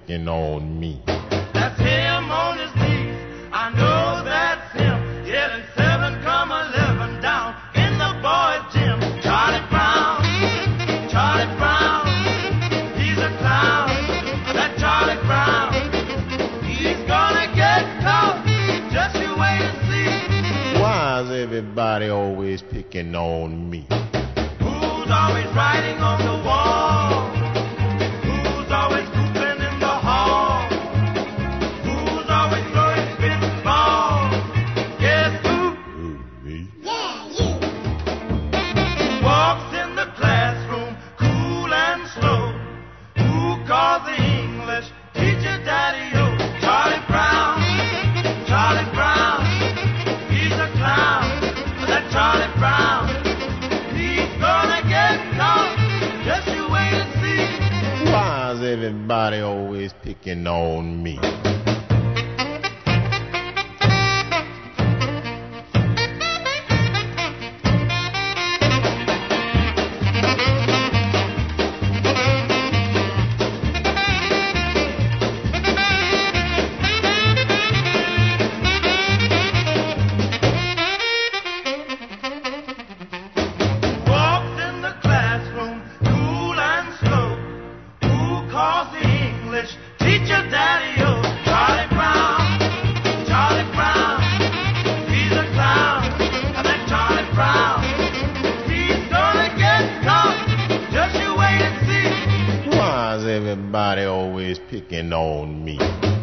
picking on me? That's him on his knees. I know that's him. Getting 7, 11 down in the boys' gym. Charlie Brown, he's a clown. That Charlie Brown, he's gonna get caught. Just you wait and see. Why is everybody always picking on me? Who's always writing on the wall? Who's always hooping in the hall? Who's always throwing spitballs? Guess who? Me. Yeah, you. Walks in the classroom, cool and slow. Who calls the English teacher Daddy-O? Charlie Brown, he's a clown. That Charlie Brown, he's gonna get caught. Just you wait and see. Why is everybody always picking on me? Walks in the classroom, cool and slow. Who calls the English teacher Daddy-O? Charlie Brown, he's a clown. And that Charlie Brown, he's gonna get caught. Just you wait and see. Why is everybody always picking on me?